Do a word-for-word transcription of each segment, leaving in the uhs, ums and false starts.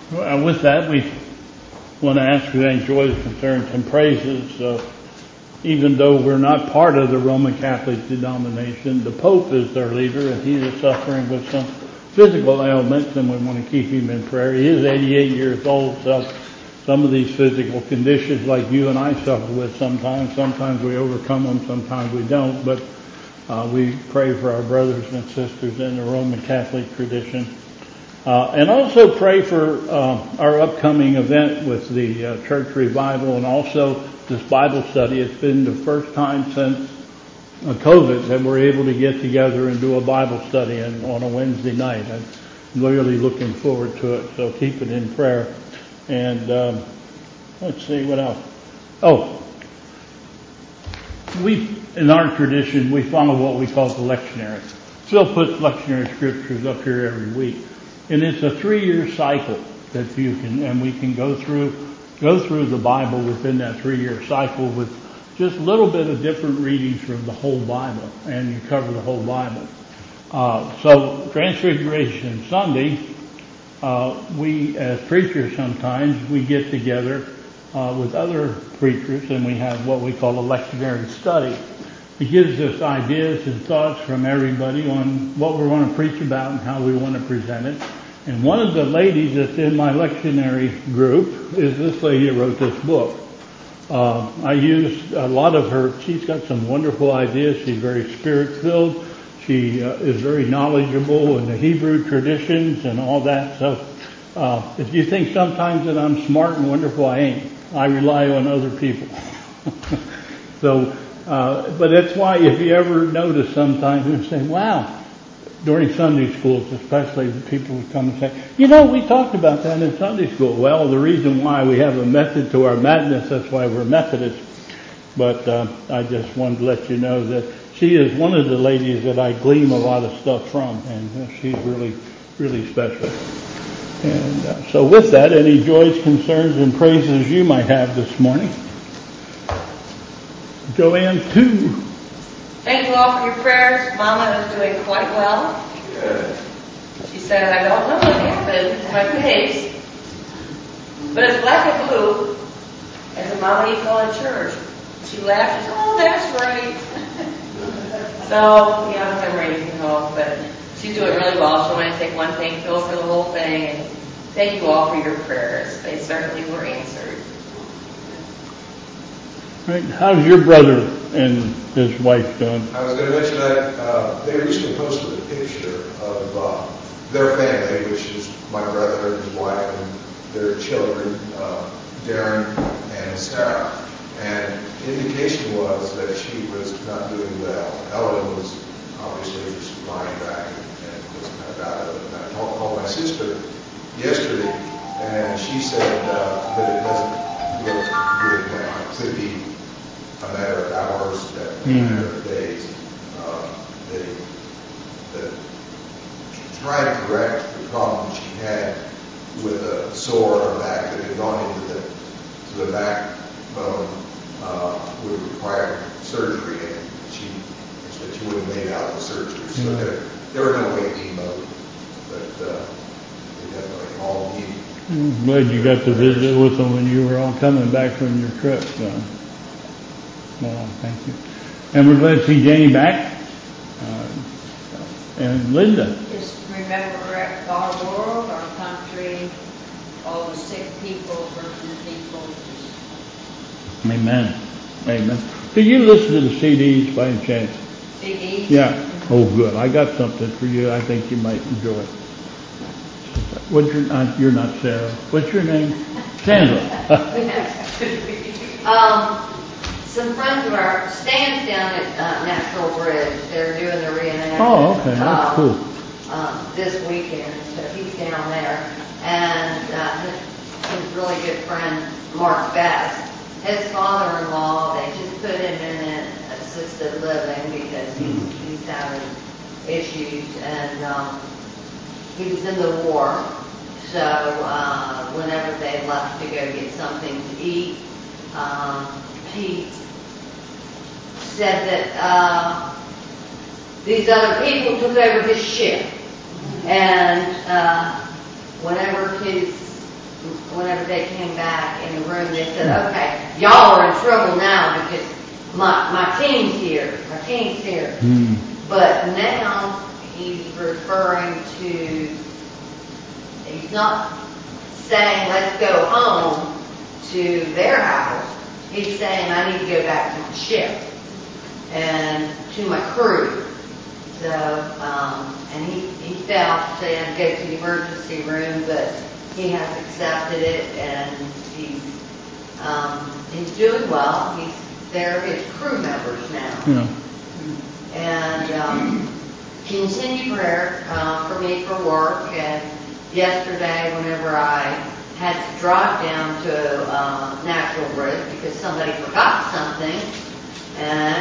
Well, with that, we want to ask you any joys, concerns, and praises. Uh, even though we're not part of the Roman Catholic denomination, the Pope is their leader, and he is suffering with some physical ailments, and we want to keep him in prayer. He is eighty-eight years old, so some of these physical conditions, like you and I suffer with sometimes, sometimes we overcome them, sometimes we don't, but uh, we pray for our brothers and sisters in the Roman Catholic tradition. Uh, and also pray for uh, our upcoming event with the uh, church revival, and also this Bible study. It's been the first time since uh, COVID that we're able to get together and do a Bible study and, on a Wednesday night. I'm really looking forward to it, so keep it in prayer. And um, let's see, what else? Oh, we, in our tradition, we follow what we call the lectionary. Phil puts lectionary scriptures up here every week. And it's a three-year cycle that you can, and we can go through, go through the Bible within that three-year cycle with just a little bit of different readings from the whole Bible, and you cover the whole Bible. Uh, so Transfiguration Sunday, uh, we as preachers sometimes, we get together, uh, with other preachers, and we have what we call a lectionary study. It gives us ideas and thoughts from everybody on what we want to preach about and how we want to present it. And one of the ladies that's in my lectionary group is this lady that wrote this book. Uh, I used a lot of her. She's got some wonderful ideas. She's very spirit-filled. She uh, is very knowledgeable in the Hebrew traditions and all that. So uh, if you think sometimes that I'm smart and wonderful, I ain't. I rely on other people. so... Uh, but that's why if you ever notice sometimes and say, wow, during Sunday schools especially, people would come and say, you know, we talked about that in Sunday school. Well, the reason why we have a method to our madness, that's why we're Methodists. But uh, I just wanted to let you know that she is one of the ladies that I glean a lot of stuff from, and she's really, really special. And uh, so with that, any joys, concerns, and praises you might have this morning? Joanne, two. Thank you all for your prayers. Mama is doing quite well. Good. She said, I don't know what happened to my face, but it's black and blue, as a Mama Equal in church. She laughed and said, oh, that's right. so, yeah, I'm raising hope, but she's doing really well. So I want to take one thank Phil for the whole thing, and thank you all for your prayers. They certainly were answered. Right. How's your brother and his wife doing? I was going to mention that uh, they recently posted a picture of uh, their family, which is my brother and his wife and their children, uh, Darren and Sarah. And the indication was that she was not doing well. Ellen was obviously just lying back and was kind of out of it. And I called my sister yesterday, and she said uh, that it doesn't look good now. It could be a matter of hours, definitely a matter of days. Uh, they, they tried to correct the problem she had with a sore on her back that had gone into the, to the backbone, uh, would require surgery, and she said she would have made out the surgery. So yeah. there, there were no waiting mode, but uh, they definitely all need. I'm glad you got to visit with them when you were all coming back from your trip. So. Well, thank you. And we're glad to see Janie back. Uh, and Linda. Just remember our world, our country, all the sick people, hurting people. Amen. Amen. Do you listen to the C Ds by any chance? C Ds? Yeah. Oh, good. I got something for you. I think you might enjoy it. What's your, uh, you're not Sarah. What's your name? Sandra. um, Some friends of ours, Stan's down at uh, Natural Bridge. They're doing the reenactment. Oh, okay. That's um, cool. Um, this weekend, so he's down there. And uh, his, his really good friend, Mark Bass, his father-in-law, they just put him in an assisted living because he's, he's having issues. And um, he was in the war. So uh, whenever they left to go get something to eat, um, he said that uh, these other people took over his ship, and uh, whenever his whenever they came back in the room, they said, okay, y'all are in trouble now because my, my team's here, my team's here. Mm. But now he's referring to, he's not saying let's go home to their house. He's saying I need to go back to my ship and to my crew. So, um, and he, he felt they had to go to the emergency room, but he has accepted it, and he's um, he's doing well. He's they're his crew members now. Yeah. And um, continue prayer uh, for me for work. And yesterday, whenever I had to drive down to uh, Natural Bridge because somebody forgot something, and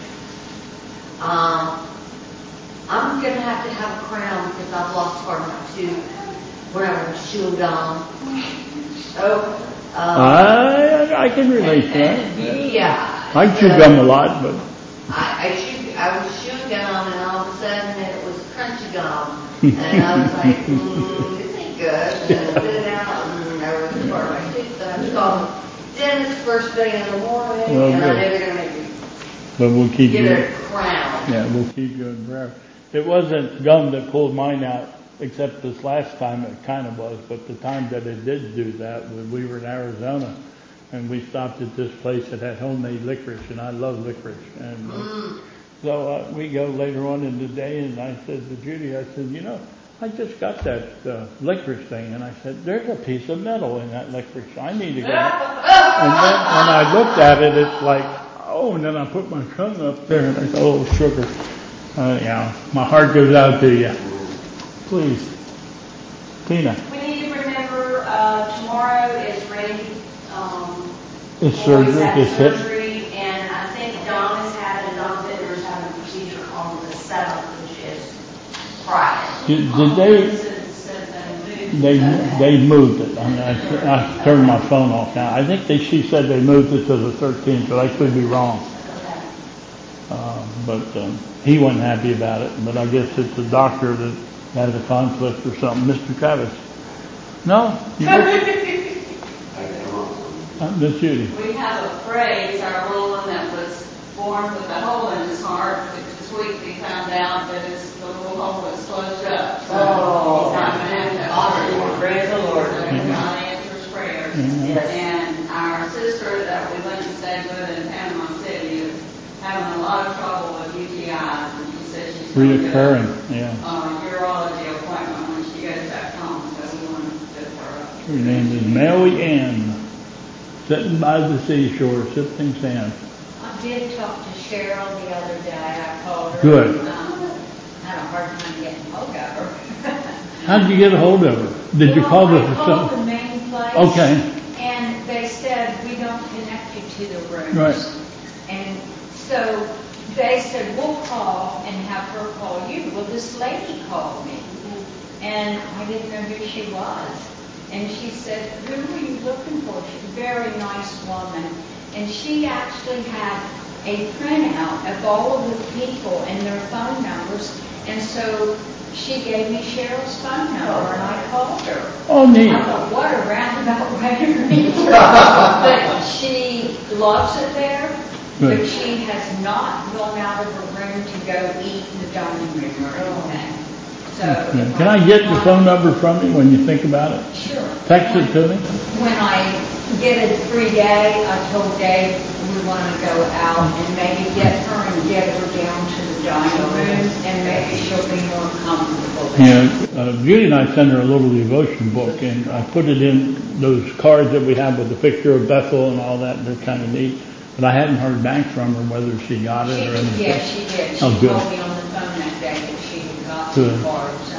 um, I'm going to have to have a crown because I've lost part of my tooth when I was chewing gum. So, um, I I can relate to that. yeah. I chew so gum a lot, but I, I, chewed, I was chewing gum, and all of a sudden it was crunchy gum. And I was like, mm, this ain't good. And I spit it out, and there was part of my tooth. So I called the dentist first thing in the morning, Well, and I good. know they're going to make me but we'll keep get you. a crown. Yeah, we'll keep you in prayer. It wasn't gum that pulled mine out, except this last time it kind of was. But the time that it did do that, when we were in Arizona, and we stopped at this place that had homemade licorice, and I love licorice. And uh, Mm. so uh, we go later on in the day, and I said to Judy, I said, you know, I just got that uh, licorice thing, and I said, there's a piece of metal in that licorice. I need to go. And then when I looked at it, it's like, oh, and then I put my tongue up there, and I said, oh, sugar. Uh, yeah, my heart goes out to you. Please. Tina. We need to remember uh, tomorrow is Randy. Um, It's Boyd's surgery, had it's hip. surgery, and I think Don has had, and Don Bitter's having a procedure on the seventh, which is Friday. Did, did they, Said- said they moved they, it. they moved it. I mean, I, I turned my phone off now. I think they, she said they moved it to the thirteenth, but I could be wrong. Okay. Uh, but um, he wasn't happy about it. But I guess it's the doctor that has a conflict or something. Mister Travis. No? You uh, Miss Judy. We have a phrase, our little one that was born with a hole in his heart, which this week we found out that his, the little hole was closed up. So Oh, he's not going to have to awesome. Praise the Lord. So God answers prayers. Yes. And our sister that we went to stay with in Panama City is having a lot of trouble with U T Is, and she said she's going to get Reoccurring, yeah. a urology appointment when she goes back home, so we want to lift her up. Her name is Mary Ann, sitting by the seashore, sipping sand. I did talk to Cheryl the other day. I called her. Good. And, um, had a hard time getting hold of her. How did you get a hold of her? Did you Well, call the I called the facility? main place. Okay. And they said, we don't connect you to the rooms. Right. And so they said, we'll call and have her call you. Well, this lady called me. And I didn't know who she was. And she said, who were you looking for? She's a very nice woman. And she actually had a printout of all of the people and their phone numbers. And so she gave me Cheryl's phone number, and I called her. Oh, neat. I thought, what a roundabout way to meet her. But she loves it there. Good. But she has not gone out of her room to go eat in the dining room or anything. So if Can I get the phone number from you when you think about it? Sure. Text it to me. When I get a free day, I told Dave we want to go out and maybe get her and get her down to the dining room, and maybe she'll be more comfortable there. Yeah, uh, Judy and I sent her a little devotion book, and I put it in those cards that we have with the picture of Bethel and all that. They're kind of neat. But I hadn't heard back from her whether she got it She, or anything. yeah, she did. She Oh, good. told me on the phone that day that she had got Good. the cards.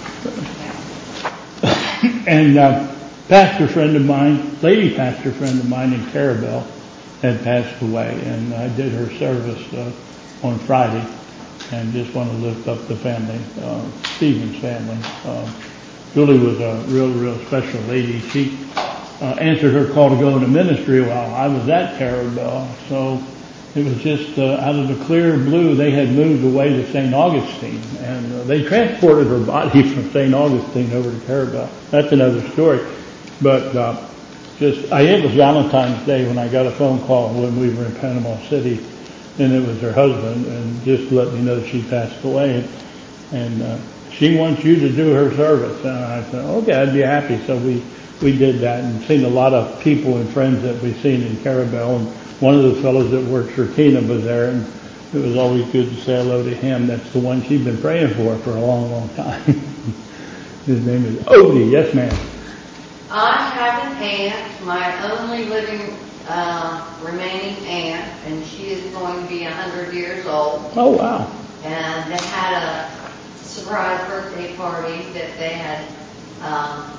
Uh-huh. Yeah. And uh, pastor friend of mine, lady pastor friend of mine in Carabel, had passed away, and I did her service uh, on Friday, and just want to lift up the family, uh, Stephen's family. Uh, Julie was a real, real special lady. She uh, answered her call to go into ministry while I was at Carabel, so it was just uh, out of the clear blue. They had moved away to Saint Augustine, and uh, they transported her body from Saint Augustine over to Carabel. That's another story. But uh, just, I, it was Valentine's Day when I got a phone call when we were in Panama City, and it was her husband, and just let me know she passed away. And uh, she wants you to do her service. And I said, okay, I'd be happy. So we, we did that and seen a lot of people and friends that we've seen in Carabel. And one of the fellows that works for Tina was there, and it was always good to say hello to him. That's the one she's been praying for for a long, long time. His name is Odie. Yes, ma'am. I have an aunt, my only living uh, remaining aunt, and she is going to be one hundred years old. Oh, wow. And they had a surprise birthday party that they had um,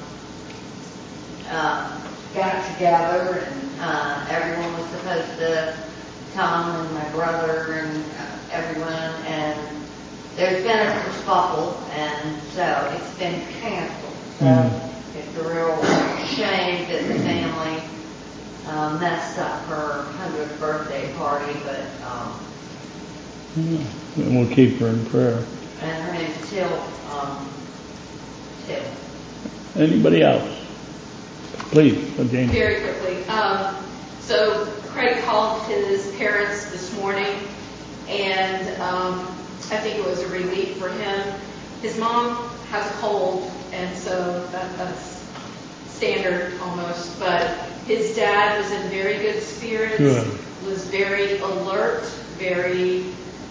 uh, got together, and uh, everyone was supposed to come, and my brother and uh, everyone, and there's been a kerfuffle, and so it's been canceled. So mm-hmm. It's a real shame that the family um, messed up her hundredth birthday party, but um, mm-hmm. And we'll keep her in prayer. And her name's Till. Um, Till. Anybody else? Please, James. Very quickly. Um, so Craig called his parents this morning, and um, I think it was a relief for him. His mom has a cold, and so that, that's standard almost. But his dad was in very good spirits, good. was very alert, very,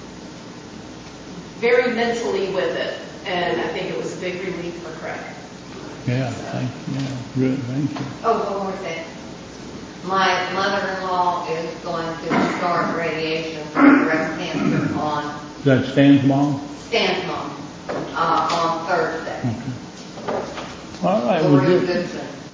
very mentally with it, and I think it was a big relief for Craig. Yeah, thank you. Yeah, good, thank you. Oh, one more thing. My mother-in-law is going to start radiation for breast cancer on... Is that Stan's mom? Stan's mom, uh, on Thursday. Okay. All right. Lori Well, Goodson.